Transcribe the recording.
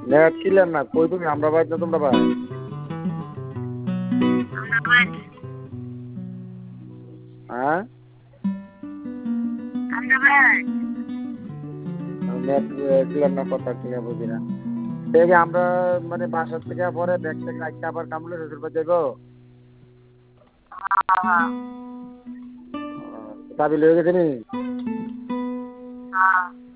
Net clear না, কই তুমি? আমরা বাইর না তোমরা বাইর? হ্যাঁ, নেট ক্লিয়ার না, কথা ক্লিয়ার বুঝি না। দেখি আমরা মানে বাসার থেকে পরে ব্যাগ ট্যাগ রাখতে আবার কামলে শ্বশুর বাড়ি যাবো। চাবি লয়ে গেছে নি?